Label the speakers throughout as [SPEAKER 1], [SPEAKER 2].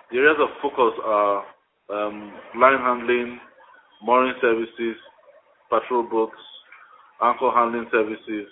[SPEAKER 1] The areas of focus are line handling, mooring services, patrol boats, anchor handling services,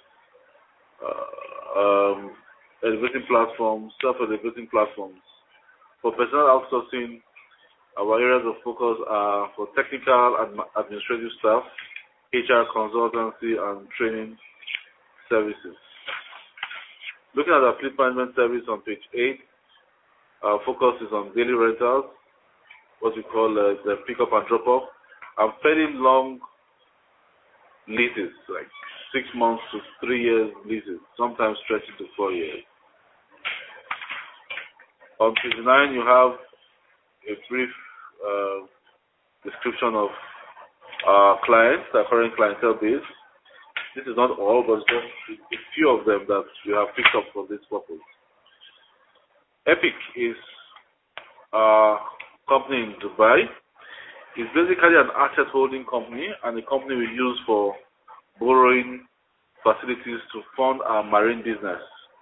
[SPEAKER 1] elevating platforms, self-elevating platforms. For personnel outsourcing, our areas of focus are for technical and administrative staff, HR consultancy, and training services. Looking at our fleet management service on page 8, our focus is on daily rentals, what we call the pick-up and drop-off, and fairly long leases, like 6 months to 3 years leases, sometimes stretching to 4 years. On page 9, you have a brief description of our clients, our current clientele base. This is not all, but just a few of them that we have picked up for this purpose. Epic is a company in Dubai. It's basically an asset holding company and a company we use for borrowing facilities to fund our marine business.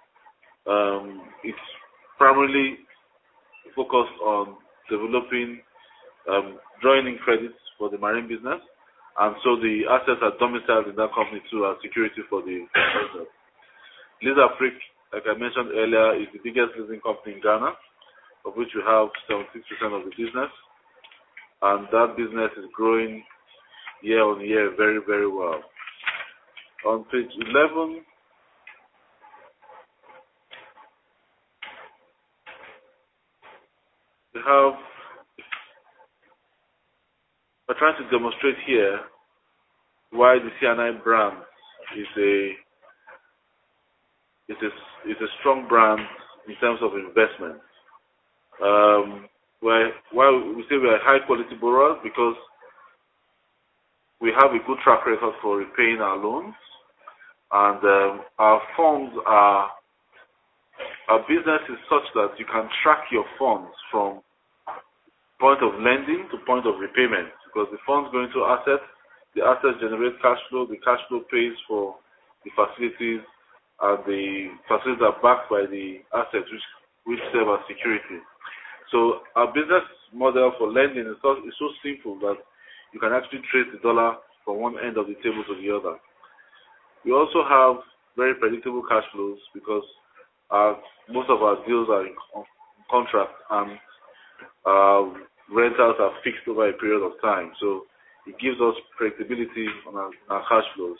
[SPEAKER 1] It's primarily focused on developing, drawing in credits for the marine business, and so the assets are domiciled in that company too as security for the business. Lease Afrique, like I mentioned earlier, is the biggest leasing company in Ghana, of which we have 76% of the business, and that business is growing year on year very, very well. On page 11, we're trying to demonstrate here why the CNI brand is a strong brand in terms of investment. Why we say we are high quality borrowers, because we have a good track record for repaying our loans, and our funds are, our business is such that you can track your funds from point of lending to point of repayment, because the funds go into assets, the assets generate cash flow, the cash flow pays for the facilities, and the facilities are backed by the assets which serve as security. So our business model for lending is so simple that you can actually trace the dollar from one end of the table to the other. We also have very predictable cash flows because most of our deals are in contract, and rentals are fixed over a period of time. So it gives us predictability on our cash flows.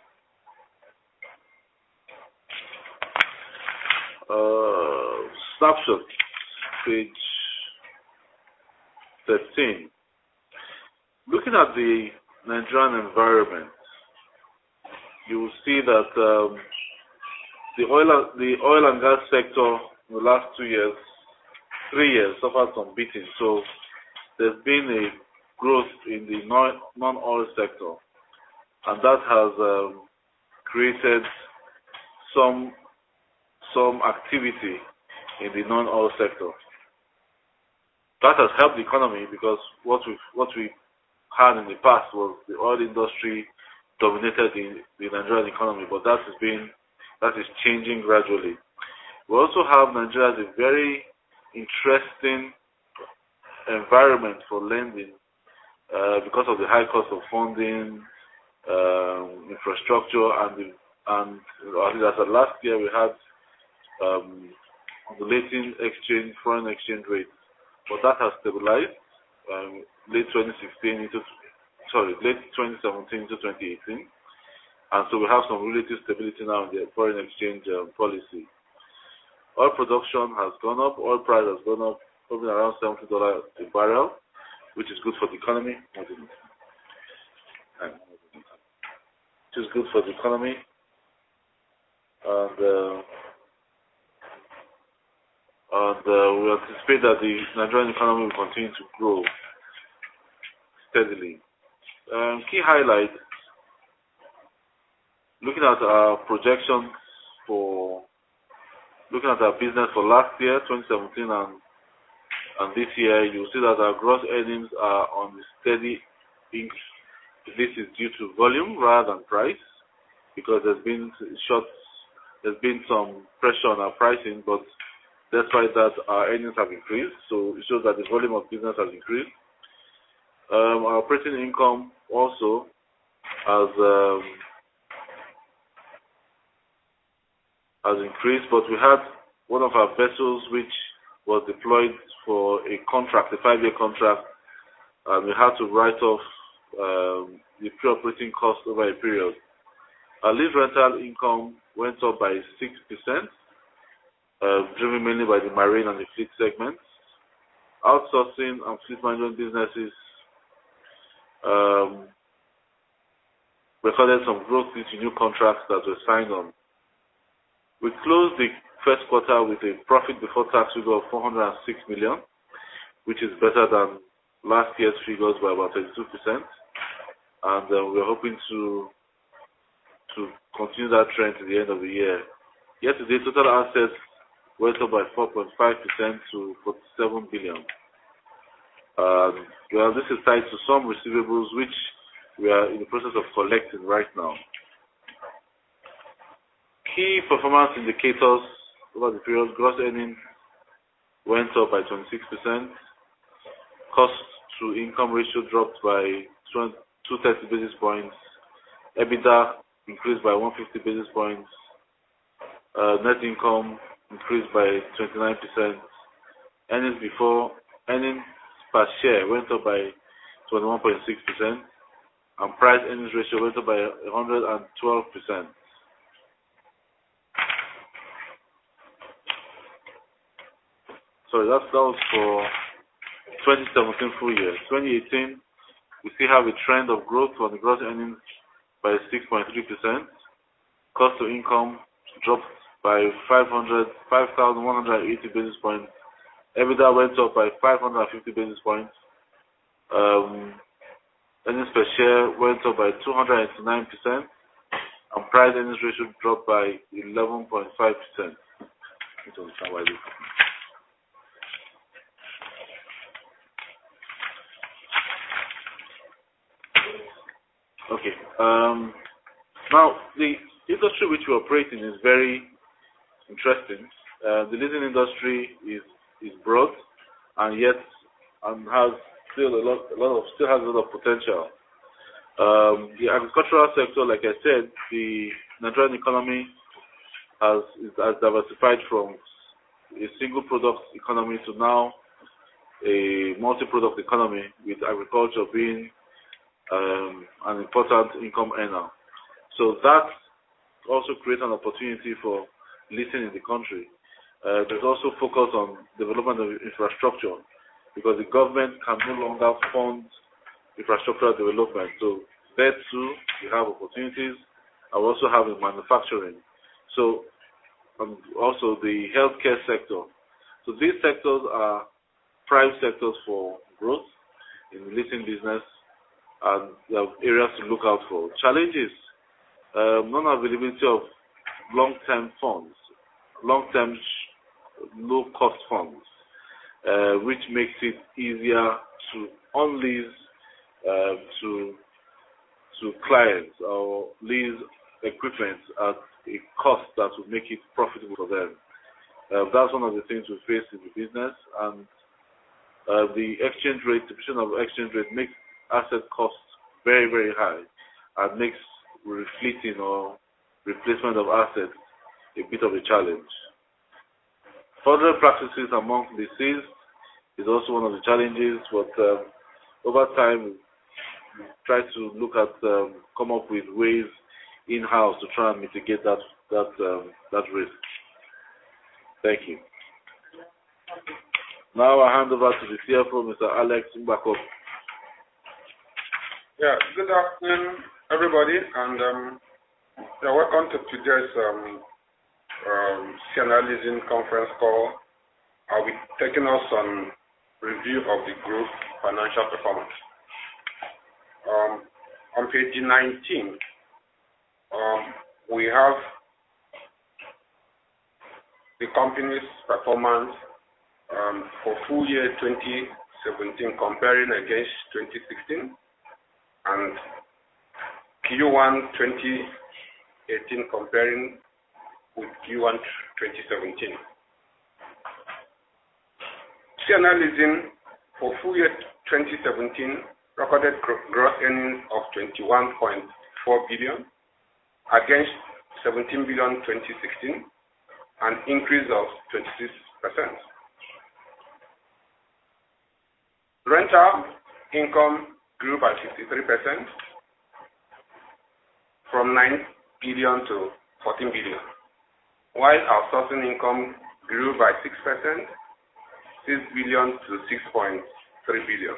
[SPEAKER 1] Snapshot, page 13. Looking at the Nigerian environment, you will see that the oil and gas sector in the last 3 years suffered some beating. So there's been a growth in the non-oil sector, and that has created some activity in the non-oil sector. That has helped the economy, because what we had in the past was the oil industry dominated the Nigerian economy, but that is changing gradually. We also have Nigeria as a very interesting environment for lending because of the high cost of funding, infrastructure, and as of last year we had oscillating foreign exchange rates, but that has stabilized late 2017 into 2018, and so we have some relative stability now in the foreign exchange policy. Oil production has gone up, oil price has gone up, probably around $70 a barrel, which is good for the economy. Which is good for the economy, and we anticipate that the Nigerian economy will continue to grow steadily. Key highlights, looking at our projections looking at our business for last year, 2017, and this year, you'll see that our gross earnings are on the steady increase. This is due to volume rather than price, because there's been some pressure on our pricing, but Despite that, our earnings have increased, so it shows that the volume of business has increased. Our operating income also has increased, but we had one of our vessels which was deployed for a contract, a 5-year contract, and we had to write off the pre-operating cost over a period. Our lease rental income went up by 6%, driven mainly by the marine and the fleet segments. Outsourcing and fleet management businesses recorded some growth due to new contracts that were signed on. We closed the first quarter with a profit before tax figure of 406 million, which is better than last year's figures by about 32%. And we're hoping to continue that trend to the end of the year. Yesterday, total assets went up by 4.5% to 47 billion. Well, this is tied to some receivables which we are in the process of collecting right now. Key performance indicators over the period: gross earnings went up by 26%. Cost to income ratio dropped by 230 basis points. EBITDA increased by 150 basis points. Net income increased by 29%. Earnings per share went up by 21.6%, and price earnings ratio went up by 112%. Sorry, that was for 2017 full year. 2018, we still have a trend of growth on the gross earnings by 6.3%. Cost to income dropped by 5,180 basis points. EBITDA went up by 550 basis points. Earnings per share went up by 289%, and price earnings ratio dropped by 11.5%. Okay. Now, the industry which we operate in is very interesting. The leasing industry is broad, and yet has still has a lot of potential. The agricultural sector, like I said, the Nigerian economy has diversified from a single product economy to now a multi-product economy, with agriculture being an important income earner. So that also creates an opportunity for leasing in the country. There's also focus on development of infrastructure, because the government can no longer fund infrastructural development. So there too, we have opportunities, and we also have in manufacturing. So also the healthcare sector. So these sectors are prime sectors for growth in the leasing business, and there are areas to look out for. Challenges: non-availability of long-term funds, long-term low-cost funds, which makes it easier to unlease to clients or lease equipment at a cost that will make it profitable for them. That's one of the things we face in the business, and the exchange rate, depreciation of exchange rate, makes asset costs very, very high, and makes refleeting or replacement of assets a bit of a challenge. Fraudulent practices among lessees is also one of the challenges, but over time we try to look at come up with ways in-house to try and mitigate that risk. Thank you. Now I hand over to the CFO, Mr. Alex Mbako.
[SPEAKER 2] Yeah, good afternoon, everybody, and welcome to today's CNI Leasing conference call. I'll be taking us on review of the group financial performance. On page 19, we have the company's performance for full year 2017 comparing against 2016, and Q1 2018 comparing with Q1 2017. Sienna Leasing for full year 2017 recorded gross earnings of 21.4 billion against 17 billion 2016, an increase of 26%. Rental income grew by 53% from 9 billion to 14 billion, while outsourcing income grew by 6%, 6 billion to 6.3 billion.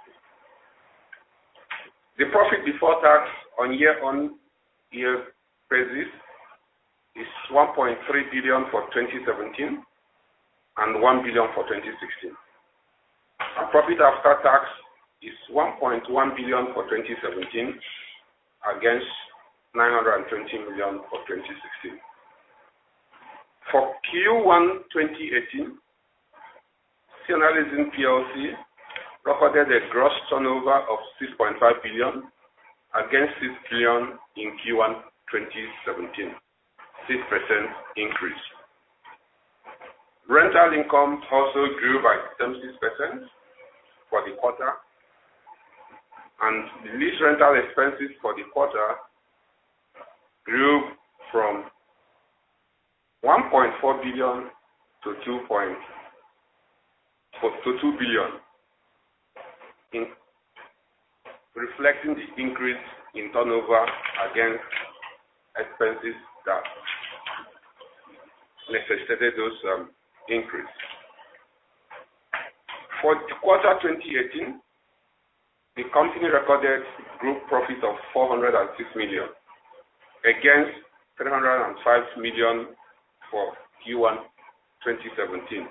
[SPEAKER 2] The profit before tax on year-on-year basis is 1.3 billion for 2017 and 1 billion for 2016. And profit after tax is 1.1 billion for 2017 against 920 million for 2016. For Q1 2018, Sienna Leasing PLC recorded a gross turnover of 6.5 billion against 6 billion in Q1 2017, 6% increase. Rental income also grew by 76% for the quarter, and the lease rental expenses for the quarter grew from 1.4 billion to 2 billion, reflecting the increase in turnover against expenses that necessitated those increase. For the quarter 2018, the company recorded group profit of 406 million against 305 million for Q1 2017, 33%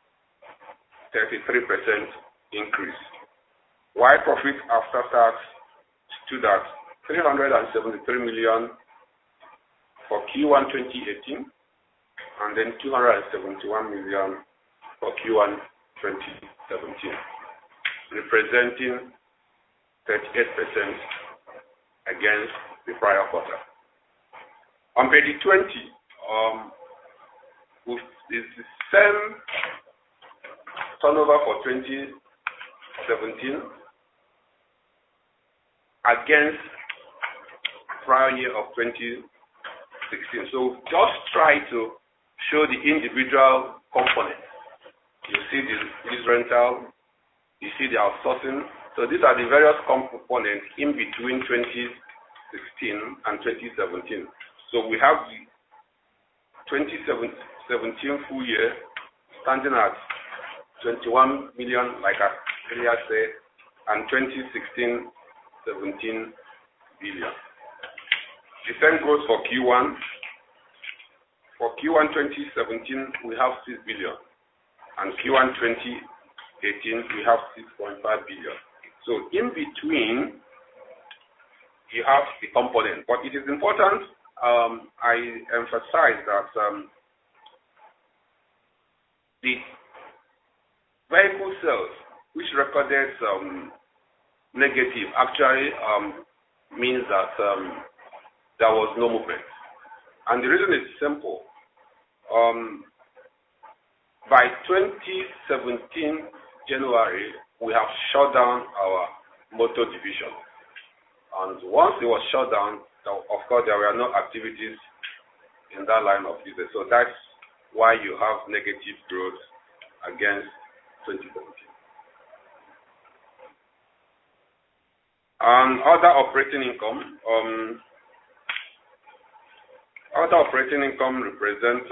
[SPEAKER 2] increase. While profit after tax stood at 373 million for Q1 2018 and then 271 million for Q1 2017, representing 38% against the prior quarter. On page 20, with the same turnover for 2017 against prior year of 2016. So just try to show the individual components. You see this rental, you see the outsourcing. So these are the various components in between 2016 and 2017. So we have the 2017 full year standing at 21 million, like I earlier said, and 2016, 17 billion. The same goes for Q1. For Q1 2017, we have 6 billion, and Q1 2018, we have 6.5 billion. So in between, you have the component. But it is important, I emphasize that the vehicle sales, which recorded negative, actually means that there was no movement. And the reason is simple. By 2017 January, we have shut down our motor division. And once it was shut down, of course, there were no activities in that line of business. So that's why you have negative growth against 2017. Other operating income. Other operating income represents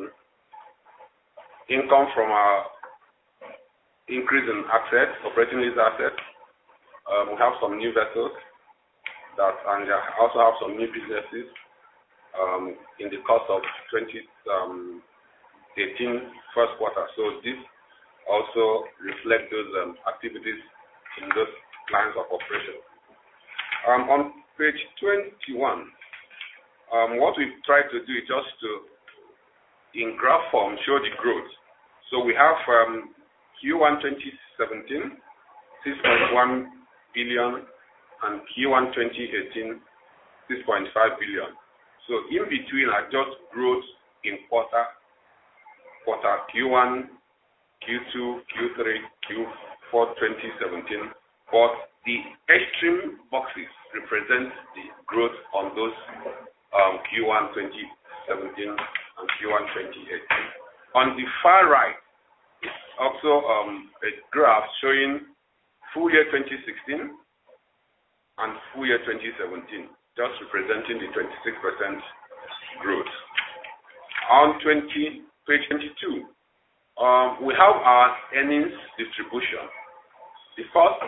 [SPEAKER 2] income from our increase in assets, operating lease assets. We have some new vessels and also have some new businesses in the course of 2018 first quarter. So this also reflects those activities in those lines of operation. On page 21, what we've tried to do is just to, in graph form, show the growth. So we have Q1 2017, 6.1 billion, and Q1 2018, 6.5 billion. So in between are just growth in quarter Q1 Q2, Q3, Q4 2017, but the extreme boxes represent the growth on those Q1 2017 and Q1 2018. On the far right is also a graph showing full year 2016 and full year 2017, just representing the 26% growth. On page 22, we have our earnings distribution. The first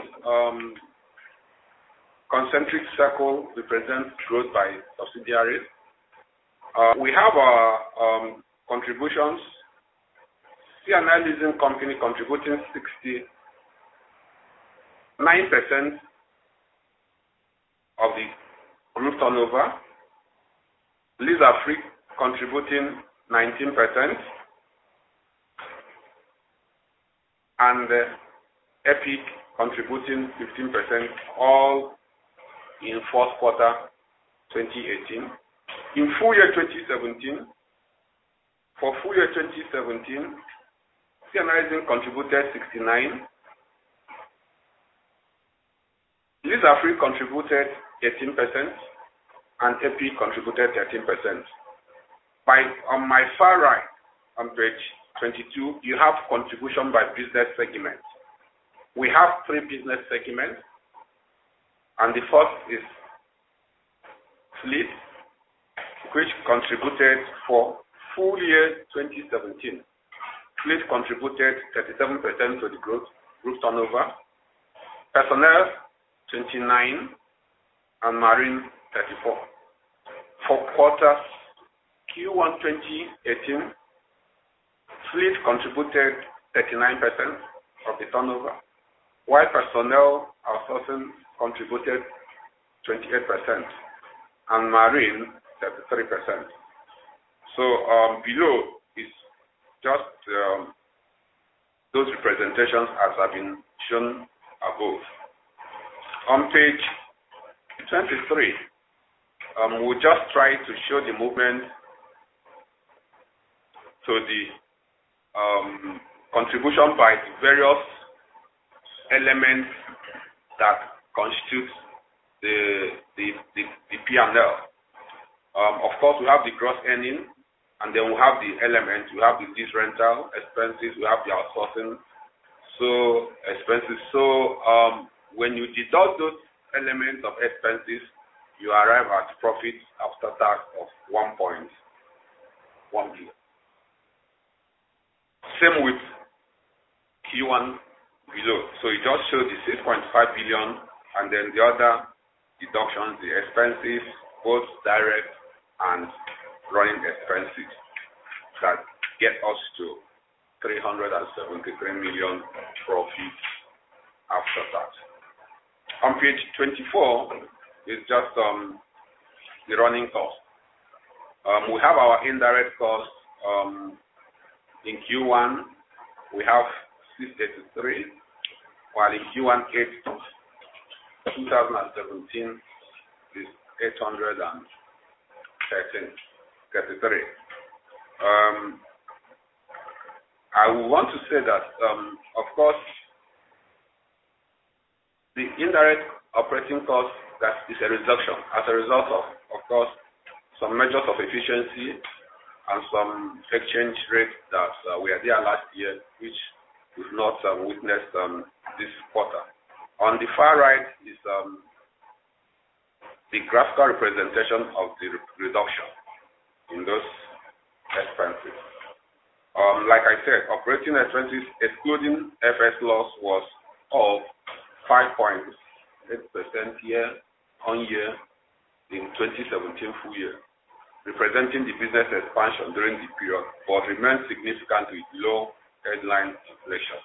[SPEAKER 2] concentric circle represents growth by subsidiaries. We have our contributions. C&I Leasing Company contributing 69% of the group turnover. Lease Afrique contributing 19%. And Epic contributing 15%, all in fourth quarter 2018. In full year 2017, for full year 2017, C&I Leasing contributed 69%. Lease Afrique contributed 18%, and Epic contributed 13%. On my far right, on page 22, you have contribution by business segment. We have 3 business segments, and the first is fleet, which contributed for full year 2017. Fleet contributed 37% to the group turnover, personnel 29%, and marine 34%. For quarter Q1 2018, fleet contributed 39% of the turnover, while personnel outsourcing contributed 28%, and marine 33%. So below is just those representations as have been shown above. On page 23, we'll just try to show the movement to the contribution by the various elements that constitute the P&L. Of course, we have the gross earning, and then we have the elements. We have the lease rental expenses. We have the outsourcing expenses. So when you deduct those elements of expenses, you arrive at profit after tax of 1.1 billion. Same with Q1 below. So it just shows the 6.5 billion, and then the other deductions, the expenses, both direct and running expenses, that get us to 373 million profit after tax. On page 24 is just the running cost. We have our indirect costs. In Q1, we have 683, while in Q1 2017 is 833. I want to say that, of course, the indirect operating cost, that is a reduction as a result of course, some measures of efficiency and some exchange rates that were there last year, which we've not witnessed this quarter. On the far right is the graphical representation of the reduction in those expenses. Like I said, operating expenses excluding FS loss was of 5.8% year-on-year in 2017 full year, representing the business expansion during the period, but remains significantly below headline inflation.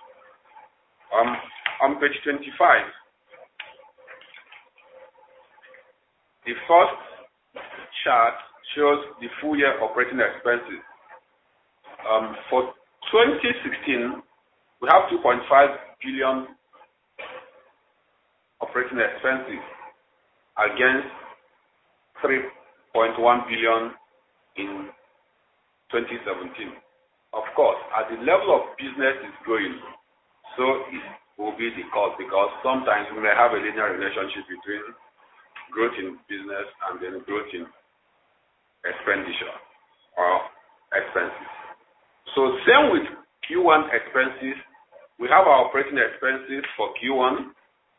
[SPEAKER 2] On page 25, the first chart shows the full year operating expenses. For 2016, we have 2.5 billion operating expenses against 3.1 billion in 2017. Of course, at the level of business is growing, so it will be the cost, because sometimes we may have a linear relationship between growth in business and then growth in expenditure or expenses. So same with Q1 expenses. We have our operating expenses for Q1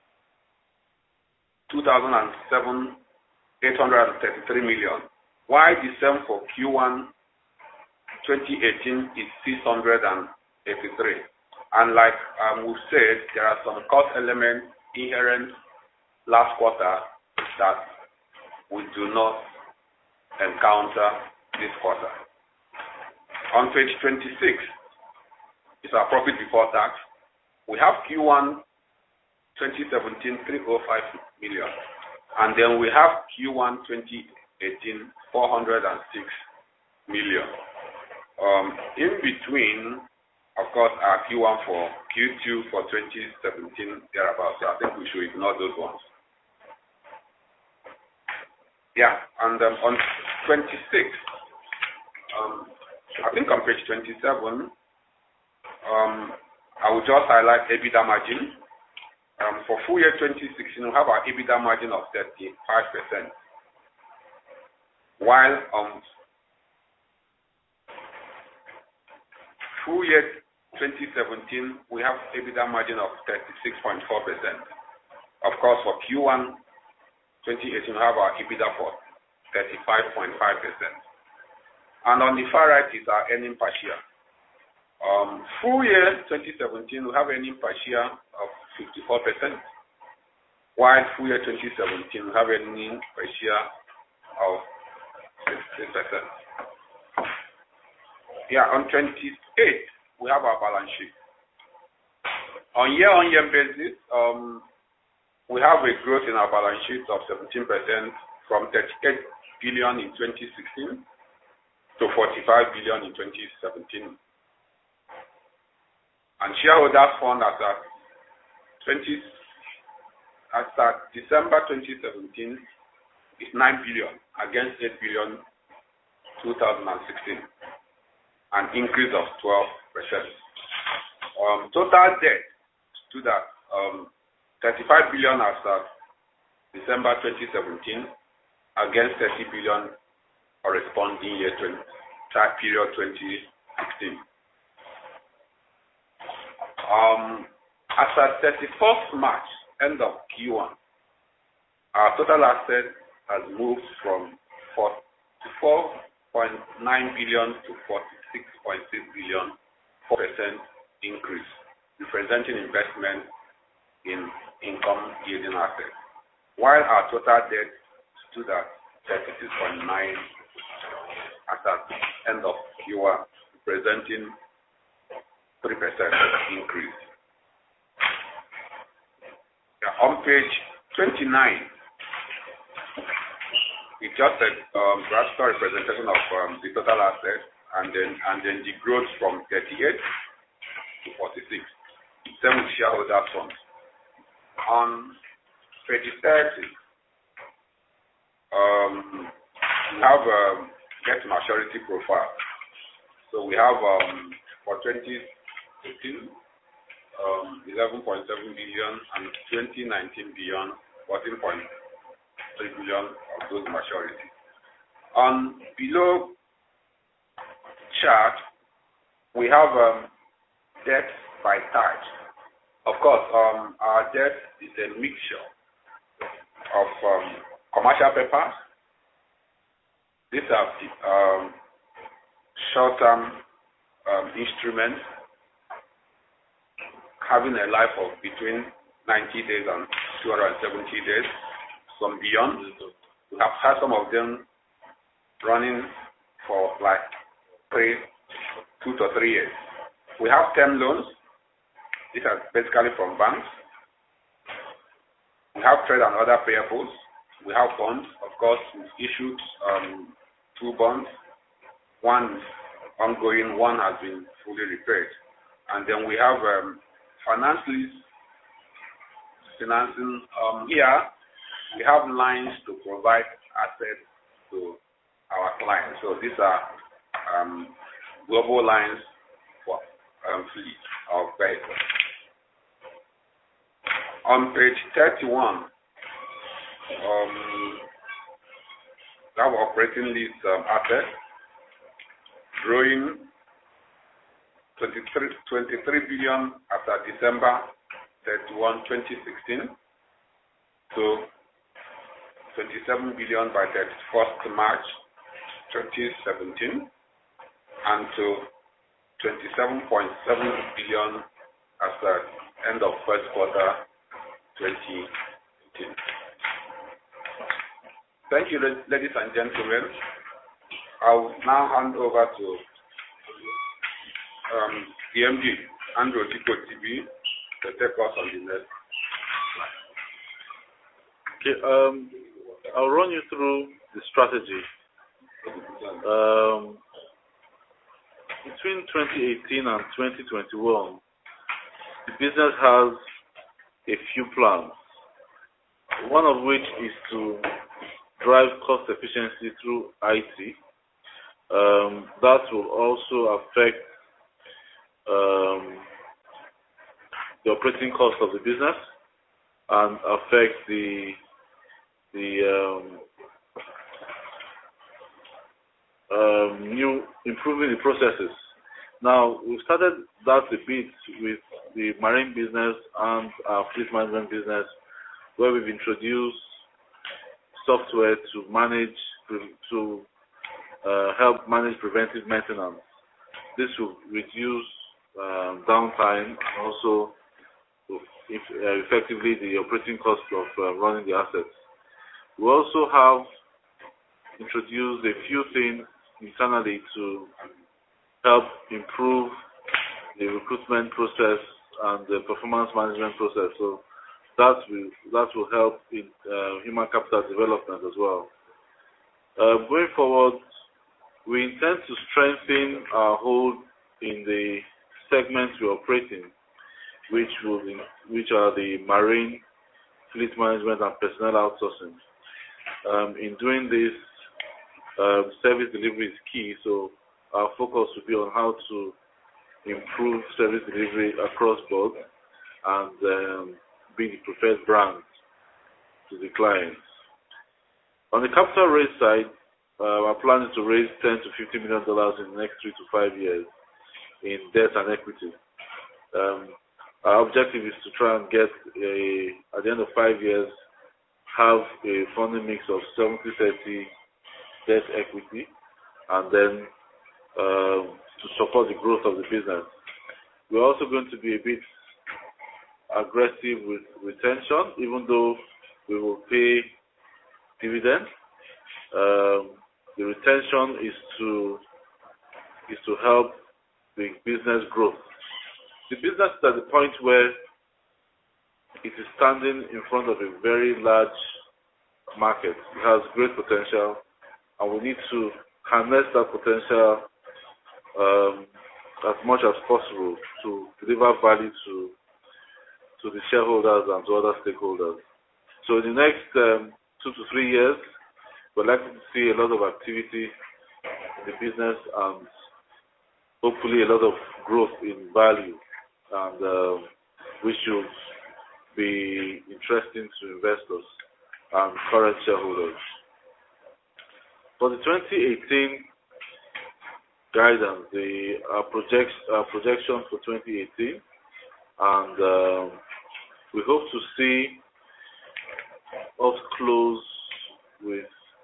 [SPEAKER 2] 2007, 833 million. While the same for Q1 2018 is 683. And like we've said, there are some cost elements inherent last quarter that we do not encounter this quarter. On page 26 is our profit before tax. We have Q1 2017 305 million, and then we have Q1 2018 406 million. In between, of course, our Q1 for Q2 for 2017 thereabouts. So I think we should ignore those ones. Yeah, and on 26, I think on page 27, I will just highlight EBITDA margin. For full year 2016, we have our EBITDA margin of 35%, while on full year 2017, we have EBITDA margin of 36.4%. Of course, for Q1 2018, we have our EBITDA for 35.5%. And on the far right is our earning per share. Full year 2017, we have earning per share of 54%, while full year 2017, we have earning per share of 60%. Yeah, on 28, we have our balance sheet. On year-on-year basis, we have a growth in our balance sheet of 17% from 38 billion in 2016 to 45 billion in 2017. And shareholders' fund as at December 2017 is 9 billion against 8 billion 2016, an increase of 12%. Total debt stood at 35 billion as at December 2017 against 30 billion corresponding year period 2016. As at 31st March, end of Q1, our total assets has moved from 44.9 billion to 46.6 billion, 4% increase, representing investment in income yielding assets, while our total debt stood at 36.9 as at end of Q1, representing 3% increase. Yeah, on page 29, it's just a graphical representation of the total assets and then the growth from 38 to 46. Same with shareholder funds. On page 30, we have debt maturity profile. So we have for 2015, 11.7 billion, and 2019 billion, 14.3 billion of those maturities. On below chart, we have debt by type. Of course, our debt is a mixture of commercial papers. These are short-term instruments having a life of between 90 days and 270 days, some beyond. We have had some of them running for like 2 to 3 years. We have term loans. These are basically from banks. We have trade and other payables. We have bonds. Of course, we've issued 2 bonds. One is ongoing, one has been fully repaid. And then we have finance lease financing. Here, we have lines to provide assets to our clients. So these are global lines for fleet of vehicles. On page 31, our operating lease assets growing 23 billion as at December 31, 2016 to 27 billion by 31st March 2017 and to 27.7 billion as at end of first quarter 2018. Thank you, ladies and gentlemen. I will now hand over to the MD, Andrew Otiko TV, to take us on the next slide.
[SPEAKER 1] Okay, I'll run you through the strategy. Between 2018 and 2021, the business has a few plans, one of which is to drive cost efficiency through IT. That will also affect the operating cost of the business and affect the new improving the processes. Now, we've started that a bit with the marine business and our fleet management business, where we've introduced software to manage, to help manage preventive maintenance. This will reduce downtime and also effectively the operating cost of running the assets. We also have introduced a few things internally to help improve the recruitment process and the performance management process. So that will help in human capital development as well. Going forward, we intend to strengthen our hold in the segments we operate in, which are the marine, fleet management, and personnel outsourcing. In doing this, service delivery is key, so our focus will be on how to improve service delivery across board and be the preferred brand to the clients. On the capital raise side, our plan is to raise $10 to $50 million in the next 3 to 5 years in debt and equity. Our objective is to try and get at the end of 5 years, have a funding mix of 70-30 debt equity, and then to support the growth of the business. We're also going to be a bit aggressive with retention, even though we will pay dividends. The retention is to help the business growth. The business is at the point where it is standing in front of a very large market. It has great potential, and we need to harness that potential as much as possible to deliver value to the shareholders and to other stakeholders. So in the next 2 to 3 years, we're likely to see a lot of activity in the business and hopefully a lot of growth in value, and which should be interesting to investors and current shareholders. For the 2018 guidance, our projections for 2018, and we hope to see us close with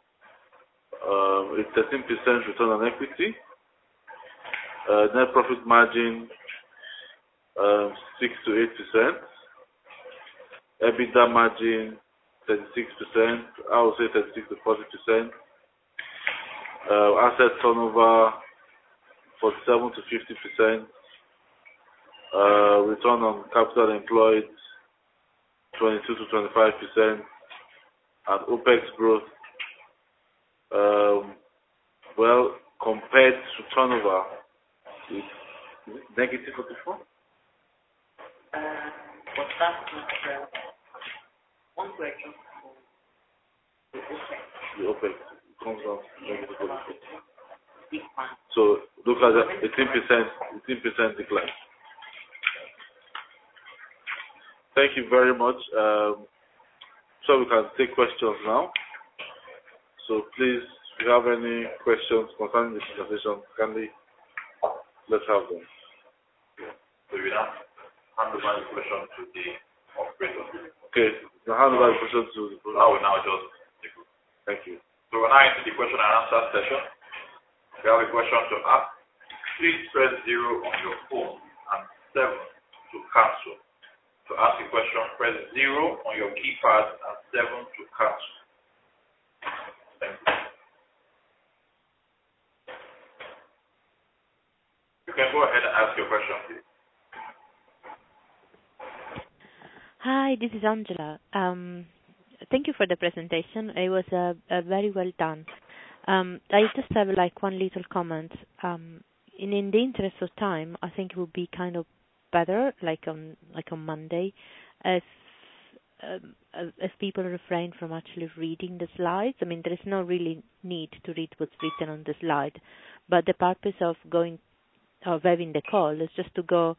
[SPEAKER 1] a 13% return on equity, net profit margin 6 to 8%, EBITDA margin 36%, I would say 36 to 40%, asset turnover 47 to 50%, return on capital employed 22 to 25%, and OPEX growth, well, compared to turnover, is it negative 44?
[SPEAKER 3] But that's not one question for the OPEX.
[SPEAKER 1] The OPEX comes down to negative 44.
[SPEAKER 3] Big one.
[SPEAKER 1] So look at that, 18% decline. Thank you very much. So we can take questions now. So please, if you have any questions concerning the presentation, kindly let's have them.
[SPEAKER 4] So we now hand over the question to the operator.
[SPEAKER 1] Okay, now hand over the question to the
[SPEAKER 4] I will now just take it.
[SPEAKER 1] Thank you.
[SPEAKER 4] So we're now into the question and answer session. If you have a question to ask, please press 0 on your phone and 7 to cancel. To ask a question, press 0 on your keypad and 7 to cancel. Thank you. You can go ahead and ask your question, please.
[SPEAKER 5] Hi, this is Angela. Thank you for the presentation. It was very well done. I just have one little comment. In the interest of time, I think it would be kind of better, on Monday, if people refrain from actually reading the slides. I mean, there is no really need to read what's written on the slide, but the purpose of having the call is just to go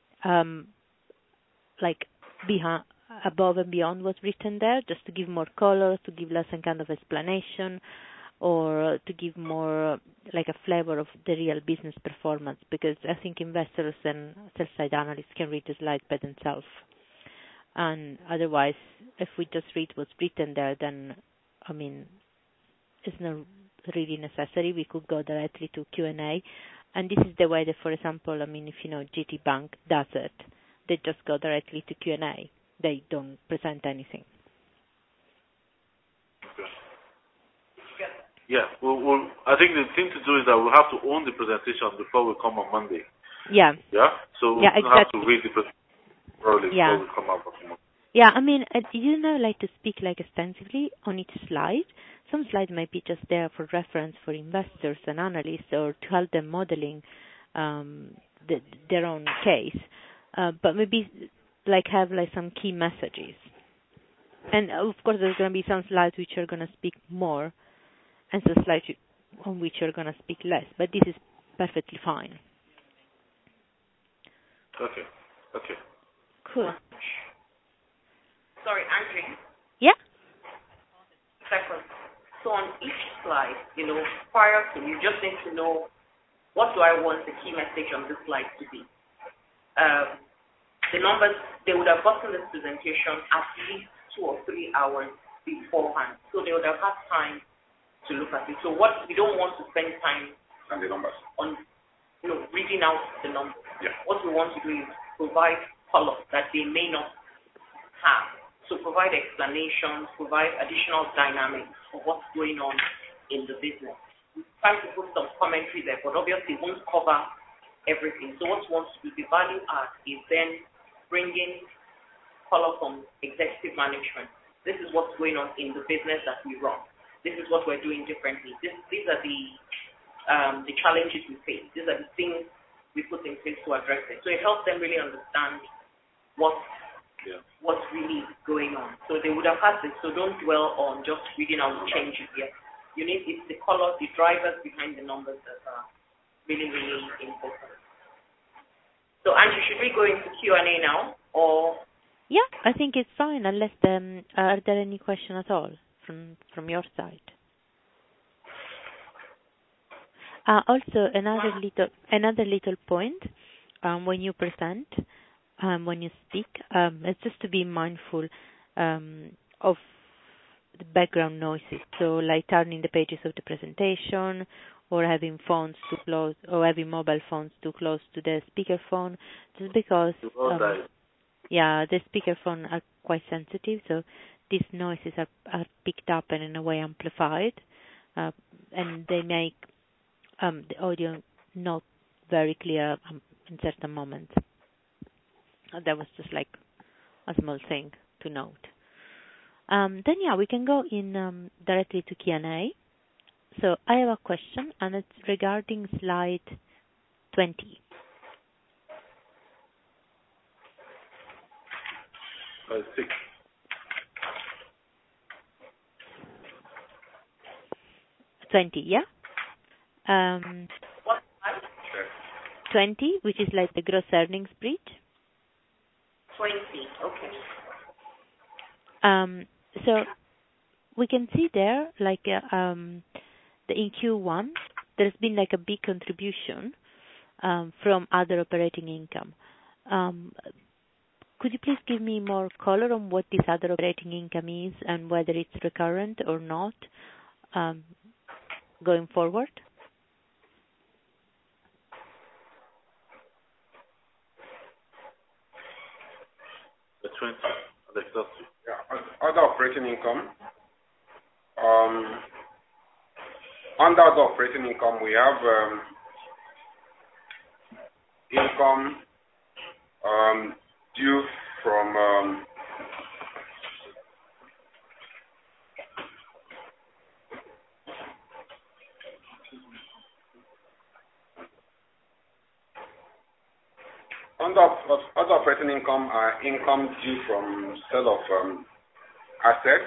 [SPEAKER 5] behind, above and beyond what's written there, just to give more color, to give less some kind of explanation, or to give more a flavor of the real business performance, because I think investors and sell-side analysts can read the slides by themselves. And otherwise, if we just read what's written there, then, I mean, it's not really necessary. We could go directly to Q&A. And this is the way that, for example, I mean, if you know GT Bank does it, they just go directly to Q&A. They don't present anything.
[SPEAKER 1] Yeah, I think the thing to do is that we'll have to own the presentation before we come on Monday.
[SPEAKER 5] Yeah.
[SPEAKER 1] Yeah? So we'll have to read the presentation thoroughly before we come out on Monday.
[SPEAKER 5] Yeah, I mean, you know, to speak extensively on each slide. Some slides might be just there for reference for investors and analysts, or to help them modeling their own case. But maybe have some key messages. And of course, there's going to be some slides which are going to speak more, and some slides on which you're going to speak less. But this is perfectly fine.
[SPEAKER 1] Okay.
[SPEAKER 5] Cool.
[SPEAKER 3] Sorry, Andrew.
[SPEAKER 5] Yeah?
[SPEAKER 3] Second. So on each slide, prior to, you just need to know what do I want the key message on this slide to be. The numbers, they would have gotten this presentation at least 2 or 3 hours beforehand. So they would have had time to look at it. So what we don't want to spend time
[SPEAKER 2] And the numbers.
[SPEAKER 3] on reading out the numbers.
[SPEAKER 2] Yeah.
[SPEAKER 3] What we want to do is provide color that they may not have. So provide explanations, provide additional dynamics of what's going on in the business. We try to put some commentary there, but obviously it won't cover everything. So what we want to do, the value add, is then bringing color from executive management. This is what's going on in the business that we run. This is what we're doing differently. These are the challenges we face. These are the things we put in place to address it. So it helps them really understand what's really going on. So they would have had this. So don't dwell on just reading out the changes yet. It's the color, the drivers behind the numbers that are really, really important. So Angie, should we go into Q&A now, or?
[SPEAKER 5] Yeah, I think it's fine, unless are there any questions at all from your side? Also, another little point, when you present, when you speak, it's just to be mindful of the background noises. So, turning the pages of the presentation, or having phones too close, or having mobile phones too close to the speakerphone, just because the speakerphone are quite sensitive, so these noises are picked up and in a way amplified, and they make the audio not very clear in certain moments. That was just a small thing to note. Then we can go in directly to Q&A. So I have a question, and it's regarding slide 20.
[SPEAKER 1] I think.
[SPEAKER 5] 20, yeah?
[SPEAKER 3] What?
[SPEAKER 5] 20, which is the gross earnings bridge.
[SPEAKER 3] 20. Okay.
[SPEAKER 5] So we can see there, like in Q1, there's been like a big contribution from other operating income. Could you please give me more color on what this other operating income is and whether it's recurrent or not going forward?
[SPEAKER 1] The 20, the 30.
[SPEAKER 2] Yeah, other operating income. Under other operating income, we have income due from other operating income are income due from sale of assets.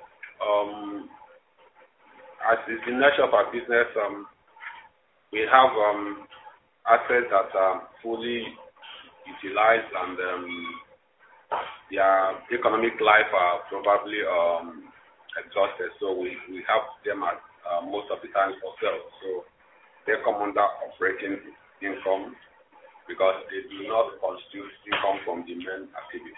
[SPEAKER 2] As is the nature of our business, we have assets that are fully utilized and their economic life are probably exhausted. So we have them at most of the time for sale. So they come under operating income because they do not constitute income from the main activity.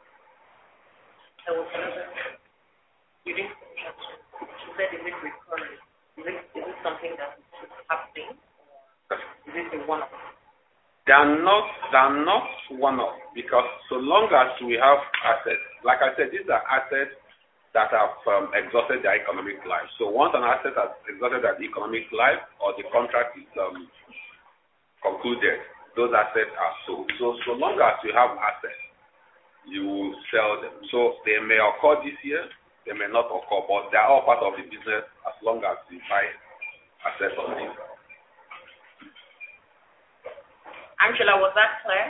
[SPEAKER 3] You said is it recurring? Is it something that is happening? Or is it a one-off?
[SPEAKER 2] They are not one-off because so long as we have assets, like I said, these are assets that have exhausted their economic life. So once an asset has exhausted their economic life or the contract is concluded, those assets are sold. So long as you have assets, you will sell them. So they may occur this year, they may not occur, but they are all part of the business as long as you buy assets on it.
[SPEAKER 3] Angela, was that clear?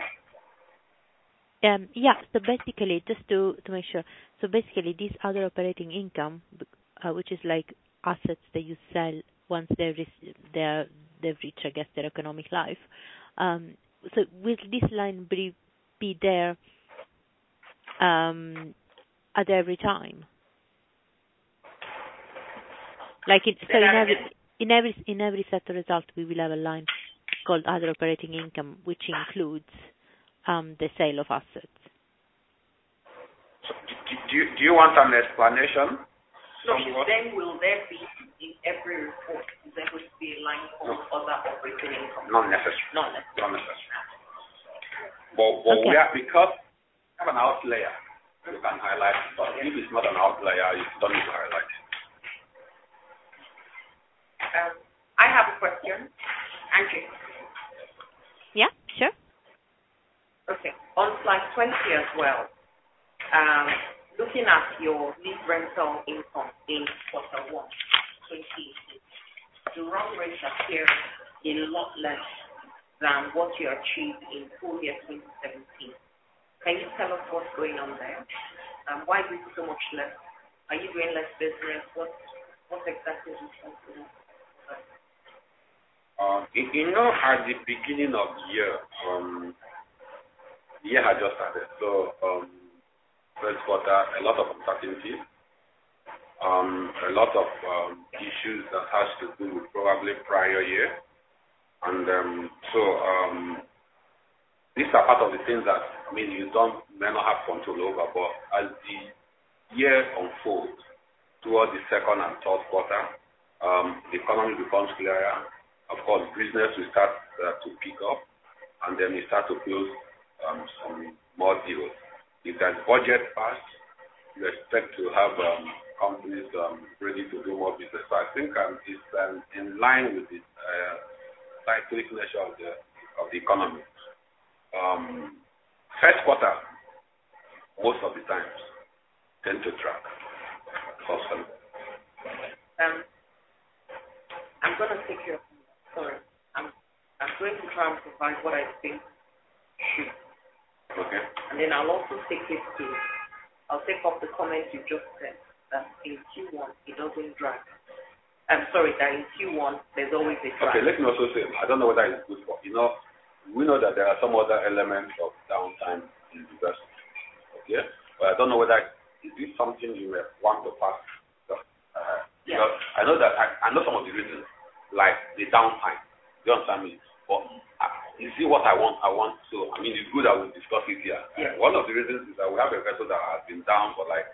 [SPEAKER 5] Yeah. So basically, just to make sure, so basically, this other operating income, which is like assets that you sell once they've reached, I guess, their economic life. So will this line be there at every time? Like in every set of results, we will have a line called other operating income, which includes the sale of assets.
[SPEAKER 2] Do you want an explanation?
[SPEAKER 3] No, then will there be in every report, is there going to be a line called other operating income?
[SPEAKER 2] Not necessary.
[SPEAKER 3] Not necessary.
[SPEAKER 2] But
[SPEAKER 5] okay.
[SPEAKER 2] we have, because we have an outlier, you can highlight it. But if it's not an outlier, you don't need to highlight it.
[SPEAKER 3] I have a question. Angie.
[SPEAKER 5] Yeah, sure.
[SPEAKER 3] Okay. On slide 20 as well, looking at your lease rental income in quarter 1, 2018, the run rate appears a lot less than what you achieved in full year 2017. Can you tell us what's going on there? Why is it so much less? Are you doing less business? What exactly is responsible?
[SPEAKER 2] At the beginning of the year had just started. So, first quarter, a lot of uncertainty, a lot of issues that has to do with probably prior year. And these are part of the things that, you may not have control over, but as the year unfolds towards the second and third quarter, the economy becomes clearer. Of course, business will start to pick up, and then we start to close some more deals. If there's budget passed, you expect to have companies ready to do more business. So I think it's in line with the cyclic nature of the economy. First quarter, most of the times, tend to track. Awesome.
[SPEAKER 3] I'm going to take your... Sorry. I'm going to try and provide what I think should.
[SPEAKER 2] Okay.
[SPEAKER 3] And then I'll also take up the comment you just said, that in Q1, it doesn't drag. I'm sorry, that in Q1, there's always a drag.
[SPEAKER 2] Okay, let me also say, I don't know whether it's good for, we know that there are some other elements of downtime in the business. Yeah, but I don't know whether is this something you want to pass. Because I know that I know some of the reasons, like the downtime. You understand me? But you see what I want. So I mean, it's good that we discuss it here.
[SPEAKER 3] Yeah.
[SPEAKER 2] One of the reasons is that we have a vessel that has been down for like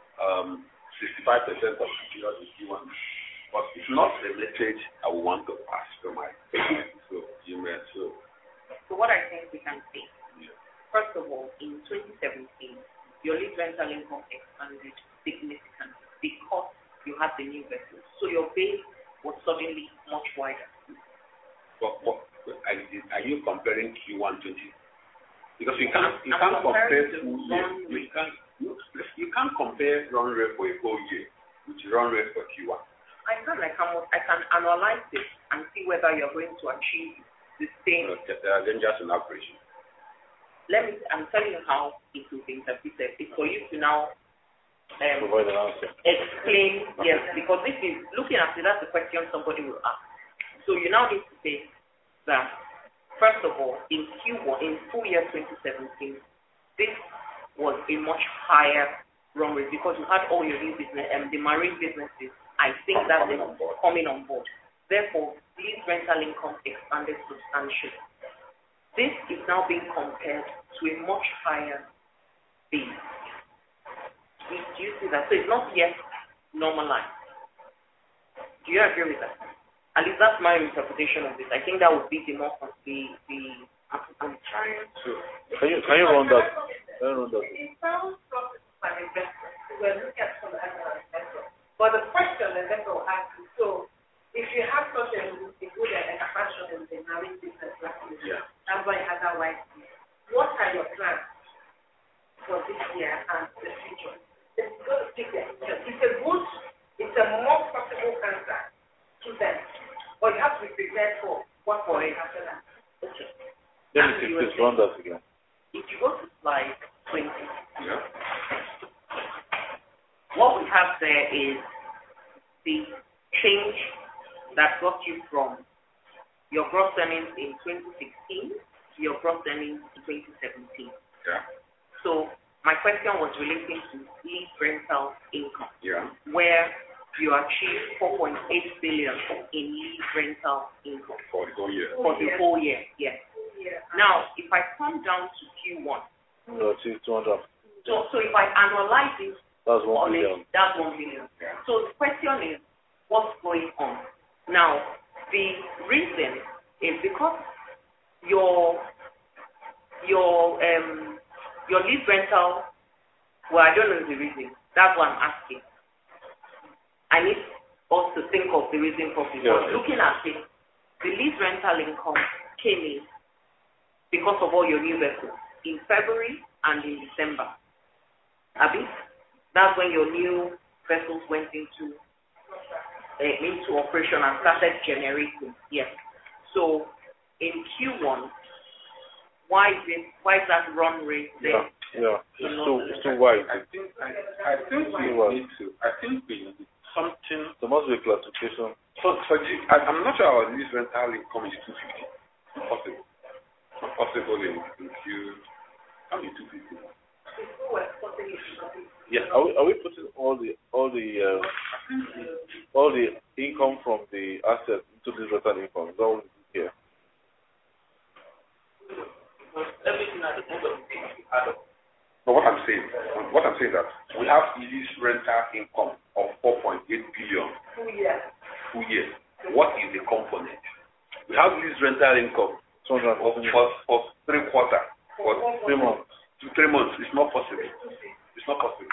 [SPEAKER 2] 65% of the period in Q1. But it's not the message I would want to pass to my so you may so.
[SPEAKER 3] So what I think we can say, first of all, in 2017, your lease rental income expanded significantly because you had the new vessels. So your base was suddenly much wider.
[SPEAKER 2] But are you comparing Q1 20? Because you can't compare full year. You can't compare run rate for a whole year with run rate for Q1.
[SPEAKER 3] I can analyze it and see whether you're going to achieve the same.
[SPEAKER 2] There are dangers in operation.
[SPEAKER 3] I'm telling you how it will be interpreted. It's for you to now
[SPEAKER 1] Provide an answer.
[SPEAKER 3] Explain, yes, because this is, looking at it, that's the question somebody will ask. So you now need to say that, first of all, in Q1, in full year 2017, this was a much higher run rate because you had all your new business and the marine businesses. I think that's coming on board. Therefore, lease rental income expanded substantially. This is now being compared to a much higher base. Do you see that? So it's not yet normalized. Do you agree with that? At least that's my interpretation of this. I think that would be the more I'm trying to.
[SPEAKER 1] Can you run that?
[SPEAKER 6] In terms of an investment, we're looking at some animal investment. But the question the investor will ask is, so if you have such a good expansion in the marine business last year, that's why you had that white space. What are your plans for this year and the future? It's going to take it's a more possible answer to them. But you have to be prepared for what will happen after that. Okay.
[SPEAKER 1] Let me see, please run that again.
[SPEAKER 3] If you go to slide 20, what we have there is the change that got you from your gross earnings in 2016 to your gross earnings in 2017.
[SPEAKER 2] Yeah.
[SPEAKER 3] So my question was relating to lease rental income, where you achieved 4.8 billion in lease rental income
[SPEAKER 2] for the whole year.
[SPEAKER 3] For the whole year, yes. Yeah. Now, if I come down to Q1,
[SPEAKER 1] it's 200.
[SPEAKER 3] So if I analyze it,
[SPEAKER 1] that's 1 billion.
[SPEAKER 3] That's 1 billion. Yeah. So the question is, what's going on? Now, the reason is because your lease rental, well, I don't know the reason. That's what I'm asking. I need us to think of the reason properly. But looking at it, the lease rental income came in because of all your new vessels in February and in December. Abi, that's when your new vessels went into operation and started generating. Yes. So in Q1, why is that run rate there?
[SPEAKER 1] Yeah. It's too wide.
[SPEAKER 2] I think we need something.
[SPEAKER 1] There must be a classification.
[SPEAKER 2] I'm not sure our lease rental income is 250. Possible. Not possible in Q. How many 250?
[SPEAKER 1] Yeah. Are we putting all the income from the asset into this rental income? Is that what we do here?
[SPEAKER 3] Everything at the end of the day add up.
[SPEAKER 2] But what I'm saying that we have lease rental income of 4.8 billion. Full year. What is the component? We have lease rental income for 3 quarters. For 3 months. 3 months. It's not possible. It's not possible.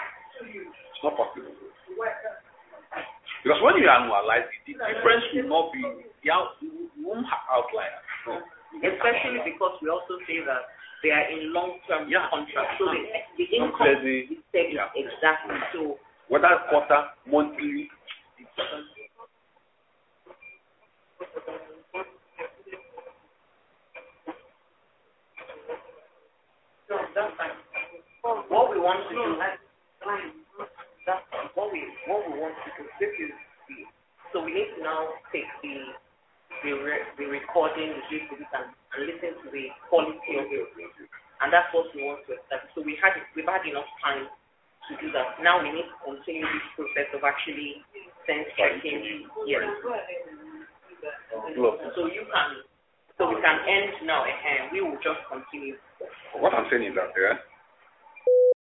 [SPEAKER 2] Because when you annualize it, the difference will not be, you won't have outliers. No.
[SPEAKER 3] Especially because we also say that they are in long-term contracts. So the income is steady. Yeah. Exactly. So
[SPEAKER 2] whether quarter, monthly,
[SPEAKER 3] no, that's fine. What we want to do, what we want to do. This is so we need to now take the recording, the and listen to the quality of it. And that's what we want to establish. So we've had enough time to do that. Now we need to continue this process of actually sense checking. Yes. So we can end now, and we will just continue.
[SPEAKER 2] What I'm saying is that,